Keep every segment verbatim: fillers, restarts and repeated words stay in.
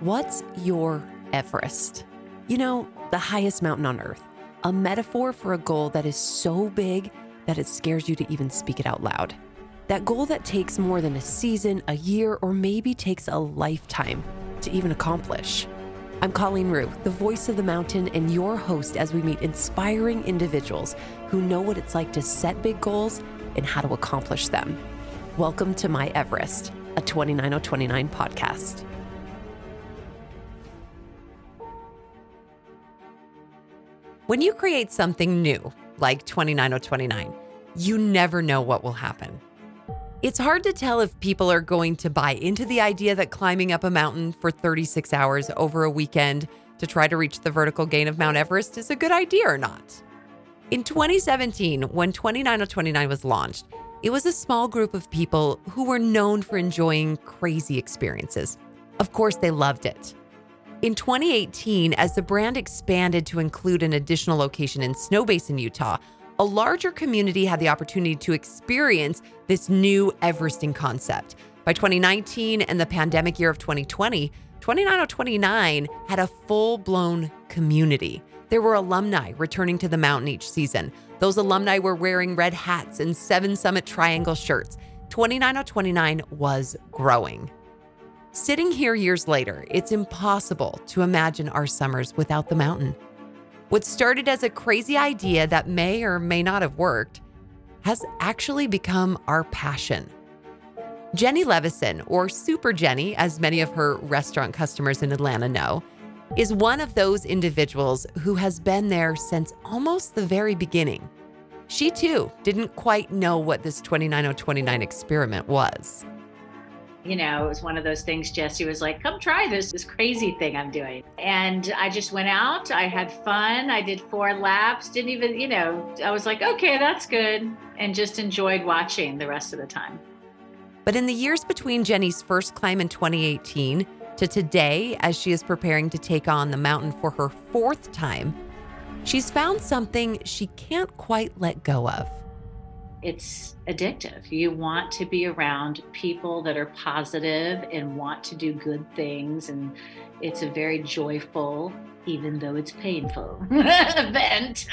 What's your Everest? You know, the highest mountain on earth, a metaphor for a goal that is so big that it scares you to even speak it out loud. That goal that takes more than a season, a year, or maybe takes a lifetime to even accomplish. I'm Colleen Rue, the voice of the mountain and your host as we meet inspiring individuals who know what it's like to set big goals and how to accomplish them. Welcome to My Everest, a twenty-nine oh twenty-nine podcast. When you create something new, like twenty-nine oh twenty-nine, you never know what will happen. It's hard to tell if people are going to buy into the idea that climbing up a mountain for thirty-six hours over a weekend to try to reach the vertical gain of Mount Everest is a good idea or not. In twenty seventeen, when twenty-nine oh twenty-nine was launched, it was a small group of people who were known for enjoying crazy experiences. Of course, they loved it. In twenty eighteen, as the brand expanded to include an additional location in Snowbasin, Utah, a larger community had the opportunity to experience this new Everesting concept. By twenty nineteen and the pandemic year of twenty twenty, twenty-nine oh twenty-nine had a full-blown community. There were alumni returning to the mountain each season. Those alumni were wearing red hats and Seven Summit Triangle shirts. twenty-nine oh twenty-nine was growing. Sitting here years later, it's impossible to imagine our summers without the mountain. What started as a crazy idea that may or may not have worked has actually become our passion. Jenny Levison, or Super Jenny, as many of her restaurant customers in Atlanta know, is one of those individuals who has been there since almost the very beginning. She too didn't quite know what this twenty-nine oh twenty-nine experiment was. You know, it was one of those things, Jesse was like, come try this, this crazy thing I'm doing. And I just went out, I had fun, I did four laps, didn't even, you know, I was like, okay, that's good. And just enjoyed watching the rest of the time. But in the years between Jenny's first climb in twenty eighteen to today, as she is preparing to take on the mountain for her fourth time, she's found something she can't quite let go of. It's addictive. You want to be around people that are positive and want to do good things. And it's a very joyful, even though it's painful, event.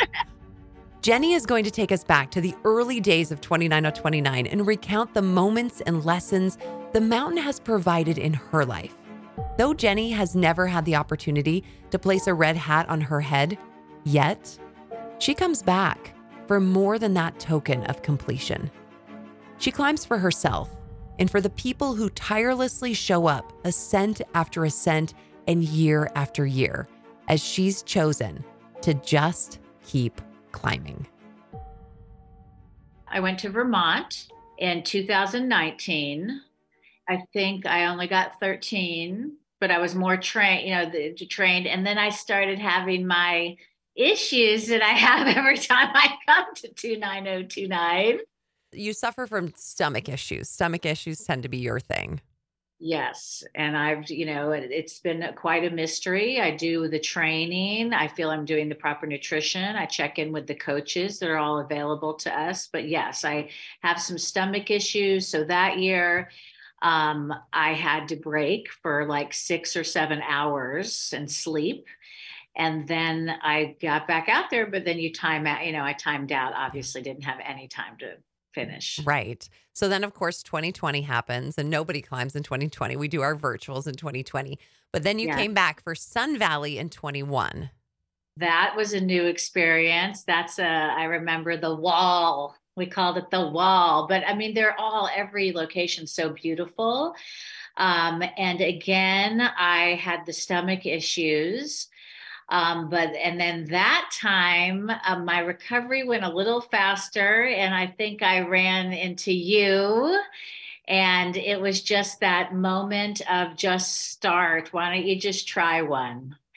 Jenny is going to take us back to the early days of twenty-nine oh twenty-nine and recount the moments and lessons the mountain has provided in her life. Though Jenny has never had the opportunity to place a red hat on her head yet, she comes back for more than that token of completion. She climbs for herself and for the people who tirelessly show up ascent after ascent and year after year, as she's chosen to just keep climbing. I went to Vermont in two thousand nineteen. I think I only got thirteen, but I was more trained, you know, the, trained. And then I started having my issues that I have every time I come to twenty-nine oh twenty-nine. You suffer from stomach issues. Stomach issues tend to be your thing. Yes. And I've, you know, it, it's been quite a mystery. I do the training. I feel I'm doing the proper nutrition. I check in with the coaches that are all available to us. But yes, I have some stomach issues. So that year, um, I had to break for like six or seven hours and sleep. And then I got back out there, but then you time out, you know, I timed out, obviously didn't have any time to finish. Right. So then, of course, twenty twenty happens and nobody climbs in twenty twenty. We do our virtuals in twenty twenty. But then you Yeah. came back for Sun Valley in twenty-one. That was a new experience. That's a, I remember the wall. We called it the wall. But I mean, they're all, every location so beautiful. Um, and again, I had the stomach issues. Um, but, and then that time, um, my recovery went a little faster and I think I ran into you and it was just that moment of just start. Why don't you just try one?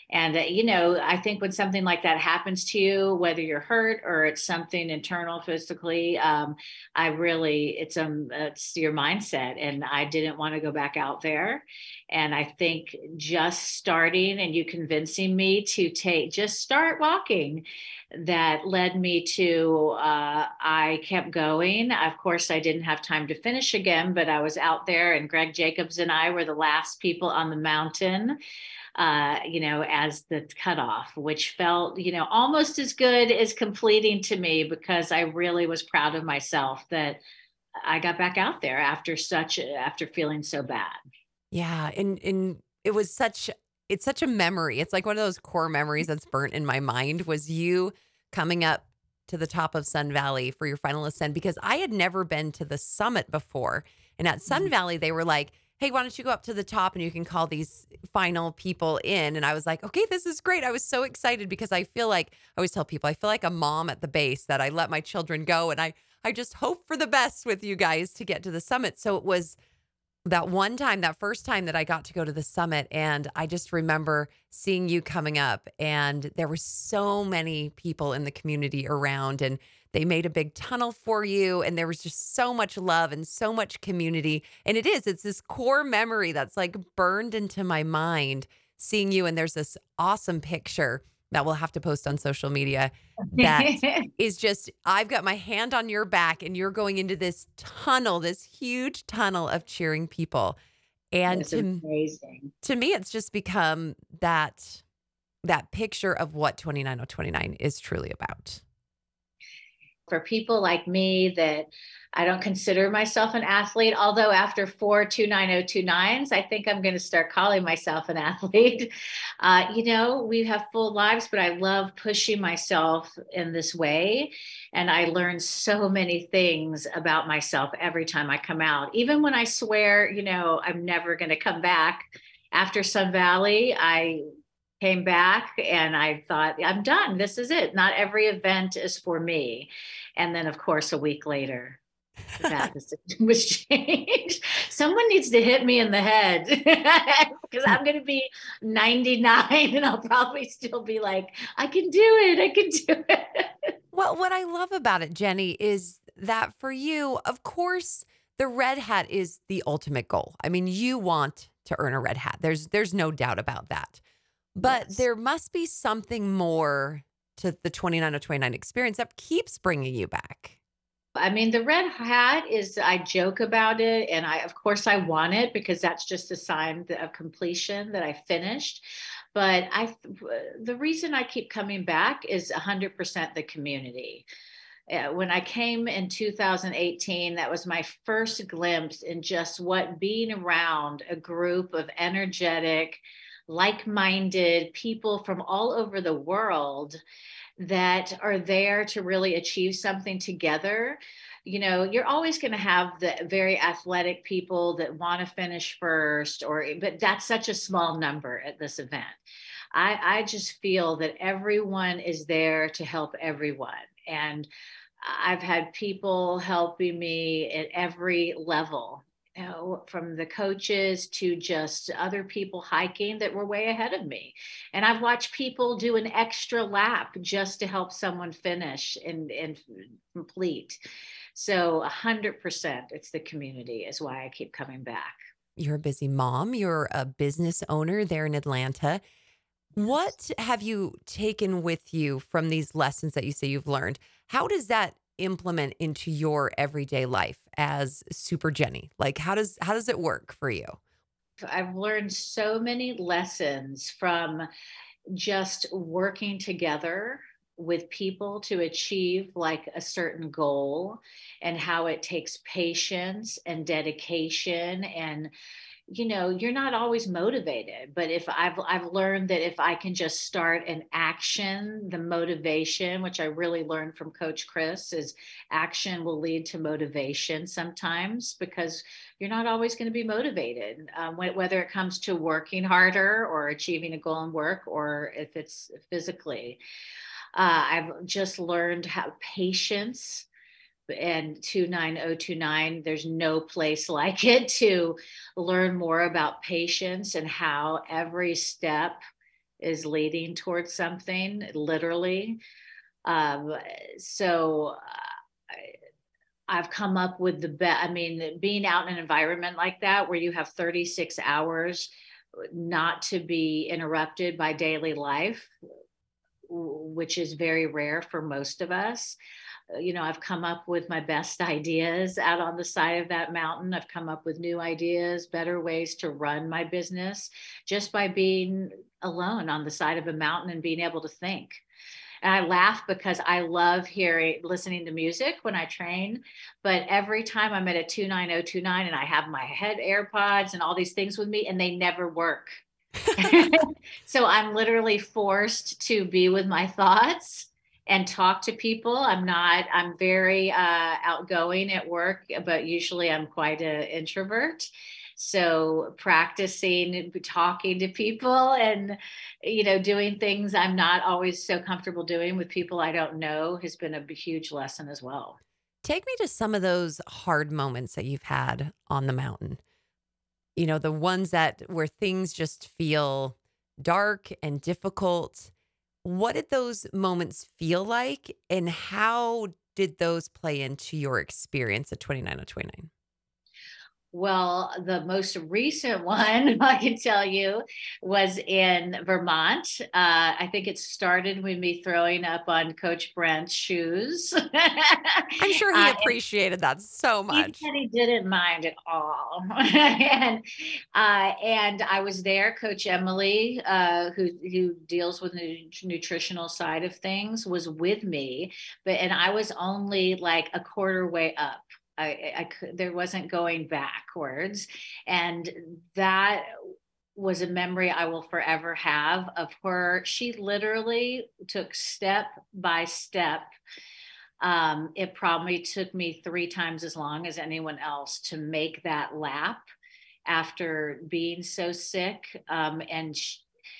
And, uh, you know, I think when something like that happens to you, whether you're hurt or it's something internal physically, um, I really, it's, um, it's your mindset. And I didn't want to go back out there. And I think just starting and you convincing me to take, just start walking, that led me to, uh, I kept going. Of course, I didn't have time to finish again, but I was out there, and Greg Jacobs and I were the last people on the mountain, uh, you know, as the cutoff, which felt, you know, almost as good as completing to me, because I really was proud of myself that I got back out there after such, after feeling so bad. Yeah, and and it was such it's such a memory. It's like one of those core memories that's burnt in my mind was you coming up to the top of Sun Valley for your final ascent, because I had never been to the summit before. And at Sun Valley, they were like, "Hey, why don't you go up to the top and you can call these final people in?" And I was like, "Okay, this is great." I was so excited because I feel like I always tell people I feel like a mom at the base, that I let my children go and I I just hope for the best with you guys to get to the summit. So it was that one time, that first time that I got to go to the summit, and I just remember seeing you coming up, and there were so many people in the community around, and they made a big tunnel for you, and there was just so much love and so much community. And it is, it's this core memory that's like burned into my mind, seeing you. And there's this awesome picture that we'll have to post on social media that is just, I've got my hand on your back and you're going into this tunnel, this huge tunnel of cheering people. And It's to, amazing. to me, it's just become that, that picture of what twenty-nine oh twenty-nine is truly about. For people like me that I don't consider myself an athlete, although after four two nine oh two nines, I think I'm going to start calling myself an athlete. Uh, you know, we have full lives, but I love pushing myself in this way. And I learn so many things about myself every time I come out. Even when I swear, you know, I'm never going to come back after Sun Valley, I came back and I thought, I'm done. This is it. Not every event is for me. And then, of course, a week later, that decision was changed. Someone needs to hit me in the head because I'm going to be ninety-nine and I'll probably still be like, I can do it. I can do it. Well, what I love about it, Jenny, is that for you, of course, the red hat is the ultimate goal. I mean, you want to earn a red hat. There's there's no doubt about that. But Yes. there must be something more to the twenty-nine oh twenty-nine experience that keeps bringing you back. I mean, the red hat is, I joke about it. And I, of course, I want it because that's just a sign of completion that I finished. But I, the reason I keep coming back is one hundred percent the community. Uh, when I came in two thousand eighteen, that was my first glimpse in just what being around a group of energetic, like minded people from all over the world that are there to really achieve something together. You know, you're always going to have the very athletic people that want to finish first, or but that's such a small number at this event. I, I just feel that everyone is there to help everyone. And I've had people helping me at every level, you know, from the coaches to just other people hiking that were way ahead of me. And I've watched people do an extra lap just to help someone finish and, and complete. So a hundred percent it's the community is why I keep coming back. You're a busy mom, you're a business owner there in Atlanta. Yes. What have you taken with you from these lessons that you say you've learned? How does that implement into your everyday life as Super Jenny? Like how does how does it work for you? I've learned so many lessons from just working together with people to achieve like a certain goal, and how it takes patience and dedication. And you know, you're not always motivated, but if I've I've learned that if I can just start an action, the motivation, which I really learned from Coach Chris, is action will lead to motivation sometimes, because you're not always going to be motivated, um, whether it comes to working harder or achieving a goal in work, or if it's physically. Uh, I've just learned how patience, and two nine oh two nine, there's no place like it to learn more about patience and how every step is leading towards something, literally. Um, so I, I've come up with the best. I mean, being out in an environment like that where you have thirty-six hours not to be interrupted by daily life, which is very rare for most of us. Uh, You know, I've come up with my best ideas out on the side of that mountain. I've come up with new ideas, better ways to run my business just by being alone on the side of a mountain and being able to think. And I laugh because I love hearing, listening to music when I train. But every time I'm at a two nine oh two nine and I have my head AirPods and all these things with me, and they never work. So I'm literally forced to be with my thoughts and talk to people. I'm not, I'm very uh, outgoing at work, but usually I'm quite an introvert. So practicing talking to people and, you know, doing things I'm not always so comfortable doing with people I don't know has been a huge lesson as well. Take me to some of those hard moments that you've had on the mountain. You know, the ones that where things just feel dark and difficult. What did those moments feel like, and how did those play into your experience at twenty-nine oh twenty-nine? Well, the most recent one I can tell you was in Vermont. Uh, I think it started with me throwing up on Coach Brent's shoes. I'm sure he uh, appreciated that so He much. said he didn't mind at all. and uh, and I was there. Coach Emily, uh, who who deals with the nutritional side of things, was with me, but and I was only like a quarter way up. I, I could, there wasn't going backwards, and that was a memory I will forever have of her. She literally took step by step. Um, it probably took me three times as long as anyone else to make that lap after being so sick. Um, and sh-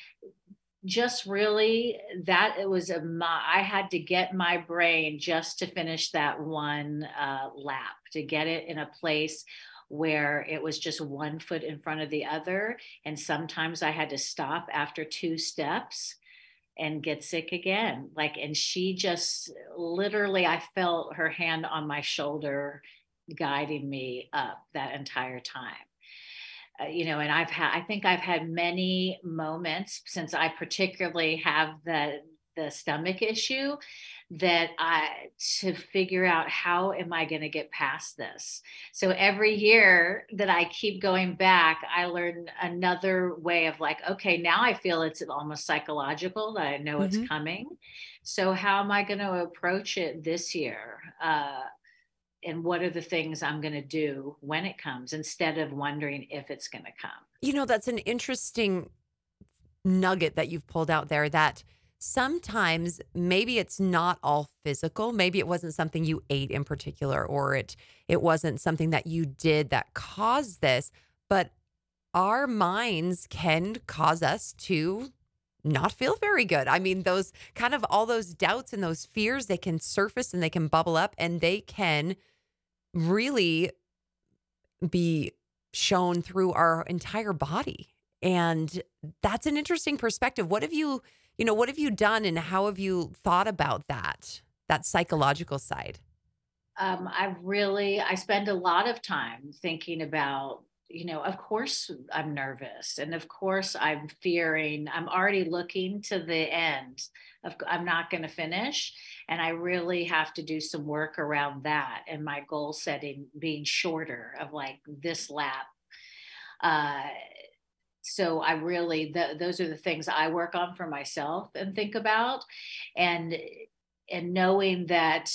just really that it was a my, I had to get my brain just to finish that one uh, lap, to get it in a place where it was just one foot in front of the other. And sometimes I had to stop after two steps and get sick again. Like, and she just literally, I felt her hand on my shoulder guiding me up that entire time. Uh, you know, and I've had, I think I've had many moments since I particularly have the, the stomach issue that I, to figure out how am I going to get past this. So every year that I keep going back, I learn another way of like, okay, now I feel it's almost psychological that I know it's Mhm. coming. So how am I going to approach it this year? Uh, and what are the things I'm going to do when it comes instead of wondering if it's going to come? You know, that's an interesting nugget that you've pulled out there, that sometimes maybe it's not all physical. Maybe it wasn't something you ate in particular, or it it wasn't something that you did that caused this, but our minds can cause us to not feel very good. I mean, those kind of all those doubts and those fears, they can surface and they can bubble up, and they can really be shown through our entire body. And that's an interesting perspective. What have you, you know, what have you done, and how have you thought about that, that psychological side? Um, I really, I spend a lot of time thinking about, you know, of course I'm nervous. And of course I'm fearing, I'm already looking to the end of, I'm not going to finish. And I really have to do some work around that and my goal setting being shorter of like this lap. Uh, so I really, th- those are the things I work on for myself and think about. And, and knowing that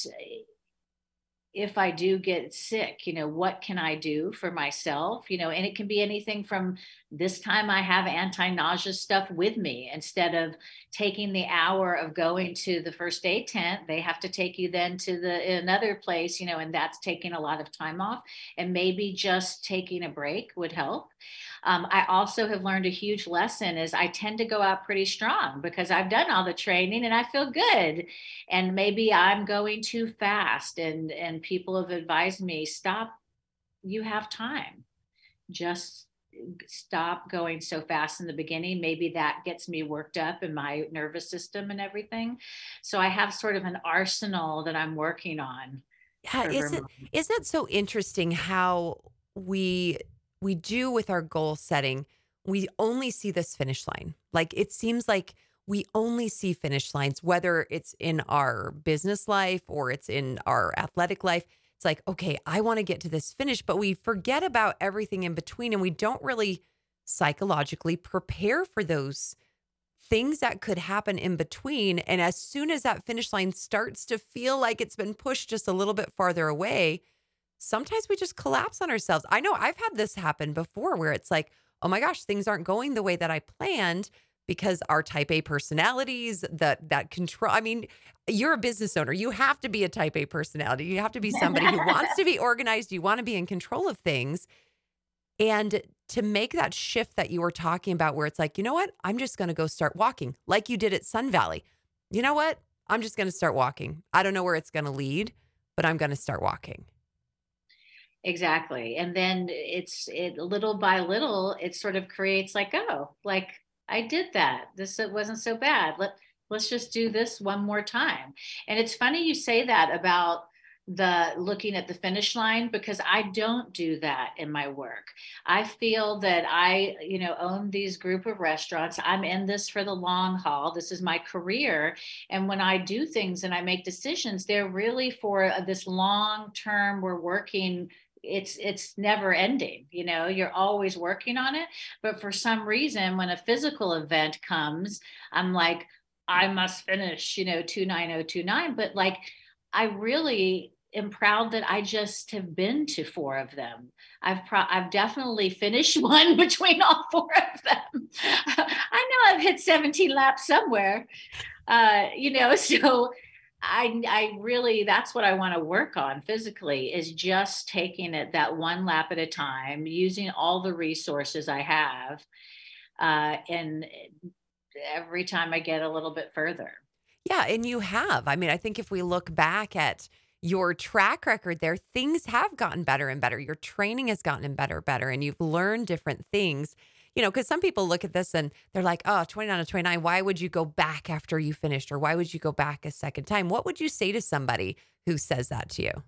if I do get sick, you know, what can I do for myself? You know, and it can be anything from this time I have anti-nausea stuff with me instead of taking the hour of going to the first aid tent. They have to take you then to the another place, you know, and that's taking a lot of time off. And maybe just taking a break would help. Um, I also have learned a huge lesson is I tend to go out pretty strong because I've done all the training and I feel good. And maybe I'm going too fast, and and people have advised me, stop, you have time, just stop going so fast in the beginning. Maybe that gets me worked up in my nervous system and everything. So I have sort of an arsenal that I'm working on Yeah, for isn't Vermont. isn't it so interesting how we we do with our goal setting, we only see this finish line. Like it seems like we only see finish lines, whether it's in our business life or it's in our athletic life. It's like, okay, I want to get to this finish, but we forget about everything in between and we don't really psychologically prepare for those things that could happen in between. And as soon as that finish line starts to feel like it's been pushed just a little bit farther away, sometimes we just collapse on ourselves. I know I've had this happen before where it's like, oh my gosh, things aren't going the way that I planned because our type A personalities, that that control. I mean, you're a business owner. You have to be a type A personality. You have to be somebody who wants to be organized. You want to be in control of things. And to make that shift that you were talking about, where it's like, you know what? I'm just going to go start walking like you did at Sun Valley. You know what? I'm just going to start walking. I don't know where it's going to lead, but I'm going to start walking. Exactly. And then it's it little by little, it sort of creates like, oh, like I did that. This it wasn't so bad. Let let's just do this one more time. And it's funny you say that about the looking at the finish line because I don't do that in my work. I feel that I, you know, own these group of restaurants. I'm in this for the long haul. This is my career. And when I do things and I make decisions, they're really for this long term, we're working it's it's never ending, you know, you're always working on it. But for some reason when a physical event comes, I'm like, I must finish, you know, two nine oh two nine. But like I really am proud that I just have been to four of them. I've pro- I've definitely finished one between all four of them. I know I've hit seventeen laps somewhere, uh, you know, so I, I really, that's what I want to work on physically is just taking it that one lap at a time, using all the resources I have. Uh, and every time I get a little bit further. Yeah, and you have. I mean, I think if we look back at your track record there, things have gotten better and better. Your training has gotten better, better, and you've learned different things. You know, because some people look at this and they're like, oh, twenty-nine to twenty-nine, why would you go back after you finished? Or why would you go back a second time? What would you say to somebody who says that to you?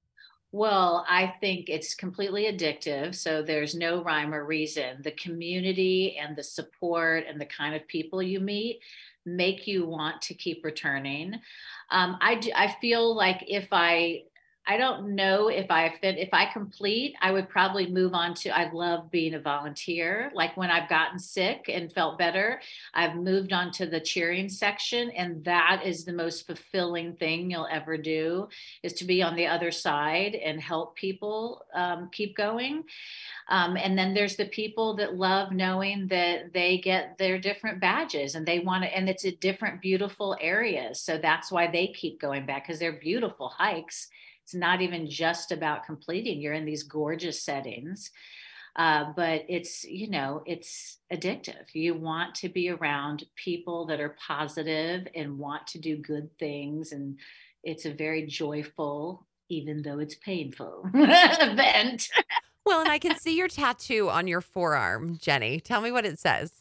Well, I think it's completely addictive. So there's no rhyme or reason. The community and the support and the kind of people you meet make you want to keep returning. Um, I do, I feel like if I I don't know if I fit if I complete, I would probably move on to I love being a volunteer. Like when I've gotten sick and felt better, I've moved on to the cheering section. And that is the most fulfilling thing you'll ever do is to be on the other side and help people um, keep going. Um, and then there's the people that love knowing that they get their different badges and they want to, and it's a different, beautiful areas. So that's why they keep going back because they're beautiful hikes. It's not even just about completing. You're in these gorgeous settings, uh, but it's, you know, it's addictive. You want to be around people that are positive and want to do good things. And it's a very joyful, even though it's painful event. Well, and I can see your tattoo on your forearm, Jenny. Tell me what it says.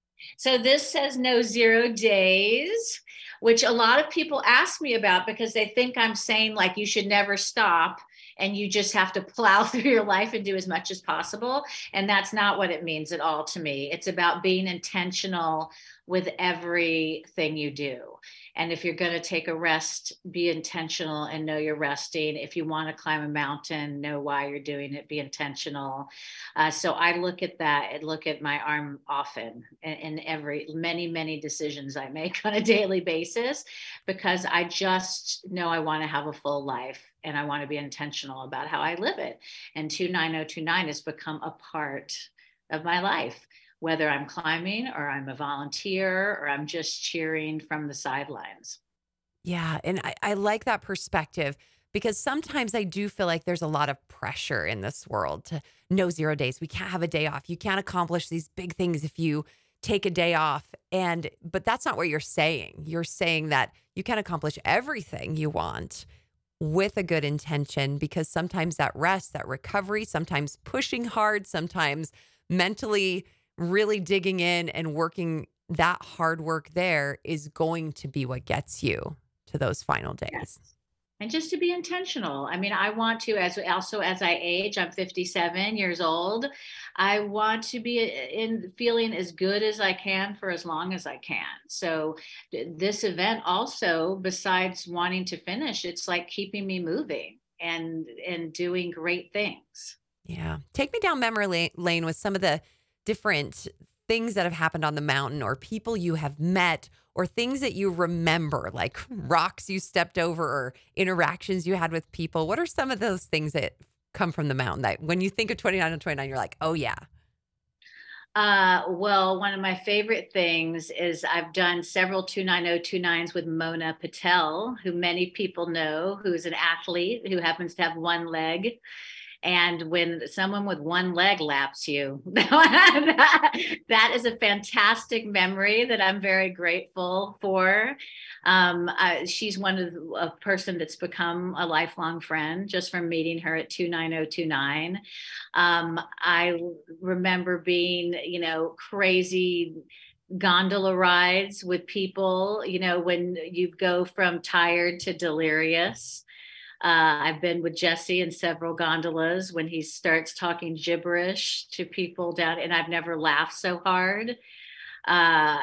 So this says no zero days, which a lot of people ask me about because they think I'm saying like you should never stop and you just have to plow through your life and do as much as possible. And that's not what it means at all to me. It's about being intentional with everything you do. And if you're going to take a rest, be intentional and know you're resting. If you want to climb a mountain, know why you're doing it, be intentional. Uh, so I look at that and look at my arm often in, in every, many, many decisions I make on a daily basis, because I just know I want to have a full life and I want to be intentional about how I live it. And two nine oh two nine has become a part of my life, whether I'm climbing or I'm a volunteer or I'm just cheering from the sidelines. Yeah. And I, I like that perspective because sometimes I do feel like there's a lot of pressure in this world to no zero days. We can't have a day off. You can't accomplish these big things if you take a day off. And, but that's not what you're saying. You're saying that you can accomplish everything you want with a good intention because sometimes that rest, that recovery, sometimes pushing hard, sometimes mentally really digging in and working that hard work there is going to be what gets you to those final days. Yes. And just to be intentional. I mean, I want to, as also as I age, I'm fifty-seven years old. I want to be in feeling as good as I can for as long as I can. So this event also, besides wanting to finish, it's like keeping me moving and and doing great things. Yeah. Take me down memory la- lane with some of the different things that have happened on the mountain or people you have met or things that you remember, like rocks you stepped over or interactions you had with people. What are some of those things that come from the mountain that when you think of twenty-nine on twenty-nine, you're like, oh, yeah. Uh, well, one of my favorite things is I've done several two nine oh two nines with Mona Patel, who many people know, who's an athlete who happens to have one leg. And when someone with one leg laps you, that is a fantastic memory that I'm very grateful for. Um, uh, she's one of the, a person that's become a lifelong friend just from meeting her at two nine oh two nine. Um, I remember being, you know, crazy gondola rides with people, you know, when you go from tired to delirious. Uh, I've been with Jesse in several gondolas when he starts talking gibberish to people down, and I've never laughed so hard. Uh,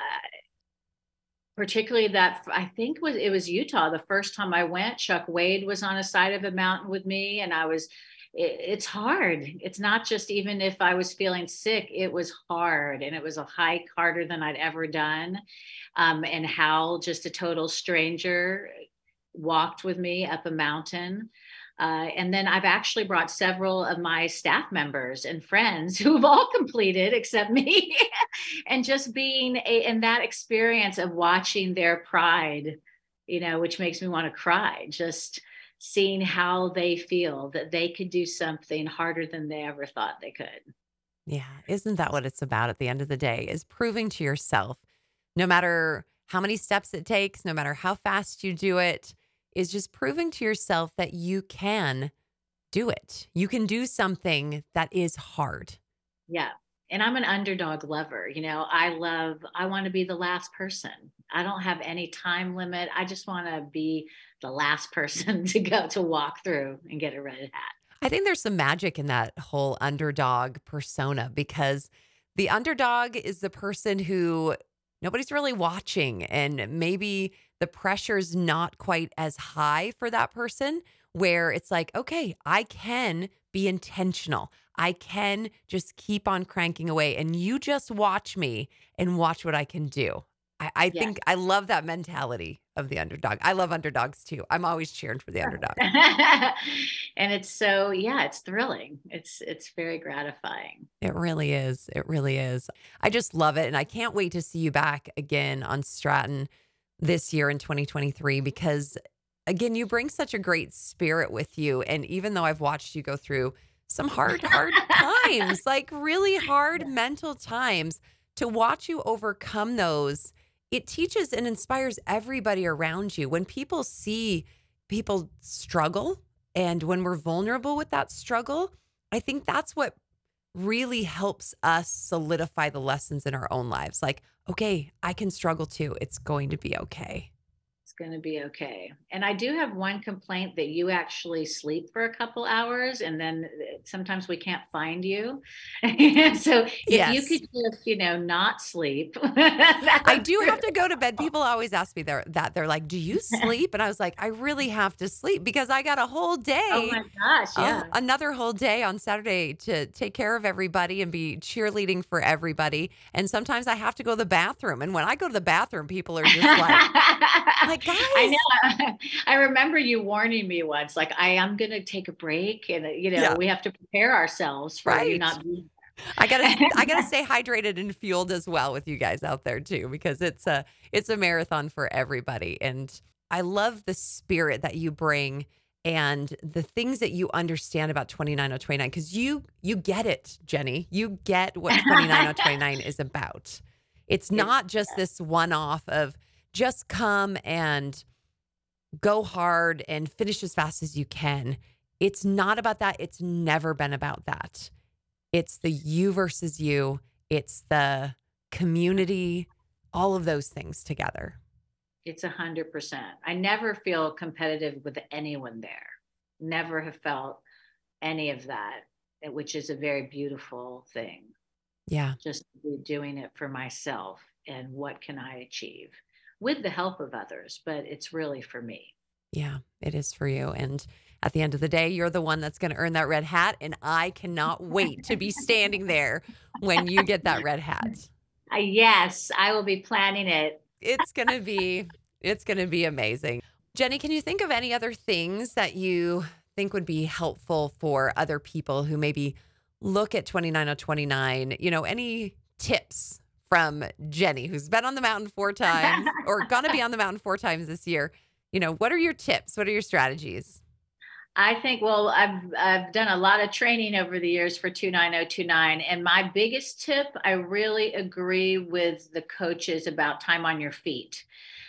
particularly that I think was it was Utah. The first time I went, Chuck Wade was on a side of a mountain with me, and I was. It, it's hard. It's not just even if I was feeling sick, it was hard, and it was a hike harder than I'd ever done. Um, and Hal, just a total stranger, walked with me up a mountain. Uh, and then I've actually brought several of my staff members and friends who have all completed except me. And just being a, in that experience of watching their pride, you know, which makes me want to cry, just seeing how they feel that they could do something harder than they ever thought they could. Yeah. Isn't that what it's about at the end of the day is proving to yourself, no matter how many steps it takes, no matter how fast you do it, is just proving to yourself that you can do it. You can do something that is hard. Yeah. And I'm an underdog lover. You know, I love, I want to be the last person. I don't have any time limit. I just want to be the last person to go to walk through and get a red hat. I think there's some magic in that whole underdog persona because the underdog is the person who nobody's really watching and maybe the pressure's not quite as high for that person where it's like, okay, I can be intentional. I can just keep on cranking away and you just watch me and watch what I can do. I, I Yes. think I love that mentality of the underdog. I love underdogs too. I'm always cheering for the underdog. And it's so, yeah, it's thrilling. It's, it's very gratifying. It really is. It really is. I just love it. And I can't wait to see you back again on Stratton this year in twenty twenty-three because, again, you bring such a great spirit with you. And even though I've watched you go through some hard, hard times, like really hard mental times, to watch you overcome those, it teaches and inspires everybody around you. When people see people struggle and when we're vulnerable with that struggle, I think that's what really helps us solidify the lessons in our own lives. Like, okay, I can struggle too. It's going to be okay. It's going to be okay. And I do have one complaint that you actually sleep for a couple hours and then sometimes we can't find you. So if Yes. you could just, you know, not sleep. I do have to go to bed. People always ask me there that they're like, do you sleep? And I was like, I really have to sleep because I got a whole day. Oh my gosh. Yeah. Uh, another whole day on Saturday to take care of everybody and be cheerleading for everybody. And sometimes I have to go to the bathroom. And when I go to the bathroom, people are just like, like guys. I know. I remember you warning me once, like, I am going to take a break and, you know, Yeah. we have to prepare ourselves for you Right. not being I gotta, I gotta stay hydrated and fueled as well with you guys out there too, because it's a, it's a marathon for everybody. And I love the spirit that you bring and the things that you understand about twenty-nine oh twenty-nine, because you, you get it, Jenny. You get what twenty-nine oh twenty-nine is about. It's not just this one off of just come and go hard and finish as fast as you can. It's not about that. It's never been about that. It's the you versus you. It's the community, all of those things together. It's a hundred percent. I never feel competitive with anyone there. Never have felt any of that, which is a very beautiful thing. Yeah. Just doing it for myself and what can I achieve with the help of others, but it's really for me. Yeah, it is for you. And at the end of the day, you're the one that's going to earn that red hat. And I cannot wait to be standing there when you get that red hat. Uh, yes, I will be planning it. It's going to be, it's going to be amazing. Jenny, can you think of any other things that you think would be helpful for other people who maybe look at twenty-nine oh twenty-nine? You know, any tips from Jenny, who's been on the mountain four times or going to be on the mountain four times this year? You know, what are your tips? What are your strategies? I think, well, I've I've done a lot of training over the years for twenty-nine oh twenty-nine. And my biggest tip, I really agree with the coaches about time on your feet.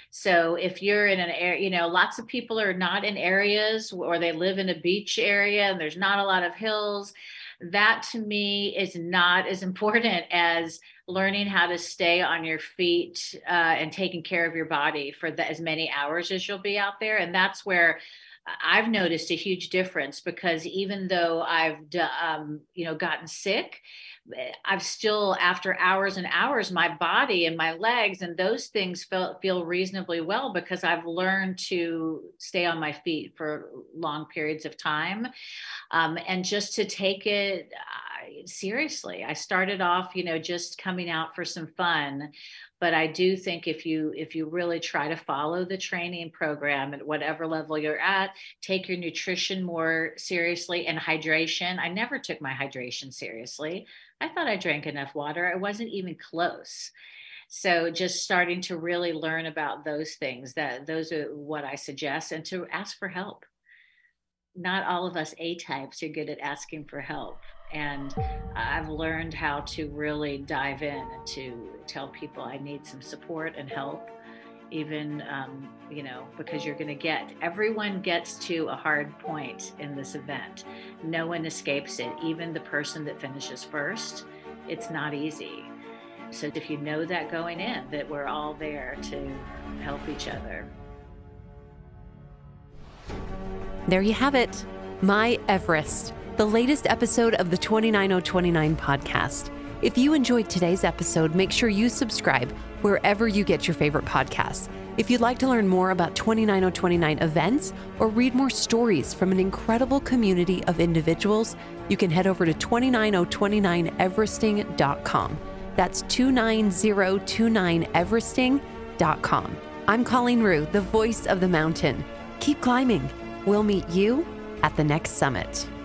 So if you're in an area, you know, lots of people are not in areas or they live in a beach area and there's not a lot of hills. That to me is not as important as learning how to stay on your feet uh, and taking care of your body for the, as many hours as you'll be out there. And that's where I've noticed a huge difference, because even though I've, um, you know, gotten sick, I've still, after hours and hours, my body and my legs and those things feel, feel reasonably well, because I've learned to stay on my feet for long periods of time. Um, and just to take it uh, seriously. I started off, you know, just coming out for some fun. But I do think if you if you really try to follow the training program at whatever level you're at, take your nutrition more seriously and hydration. I never took my hydration seriously. I thought I drank enough water. I wasn't even close. So just starting to really learn about those things, that those are what I suggest, and to ask for help. Not all of us A-types are good at asking for help. And I've learned how to really dive in and to tell people I need some support and help, even, um, you know, because you're going to get, everyone gets to a hard point in this event. No one escapes it, even the person that finishes first. It's not easy. So if you know that going in, that we're all there to help each other. There you have it. My Everest, the latest episode of the twenty-nine oh twenty-nine podcast. If you enjoyed today's episode, make sure you subscribe wherever you get your favorite podcasts. If you'd like to learn more about twenty-nine oh twenty-nine events or read more stories from an incredible community of individuals, you can head over to two nine oh two nine everesting dot com. That's two nine oh two nine everesting dot com. I'm Colleen Rue, the voice of the mountain. Keep climbing. We'll meet you at the next summit.